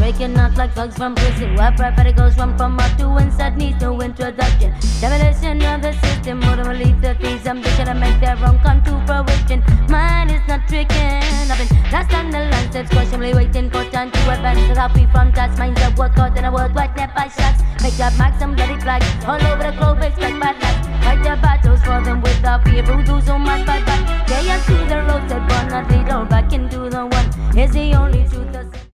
Making out like thugs from prison. Where property goes from up to inside needs no introduction. Demolition of the system, more to leave the thieves. Ambition to make their own come to fruition. Mine is not tricking. I've been lost on the line, steps cautiously waiting for time to advance. The happy from task, minds of work out in a world wide net by shots. Make up marks, some bloody flags all over the globe. Expect bad luck. Fight their battles for them without fear. Voodoo so much bad back. They are to the road, said one, not lead all back into the one. Is the only truth.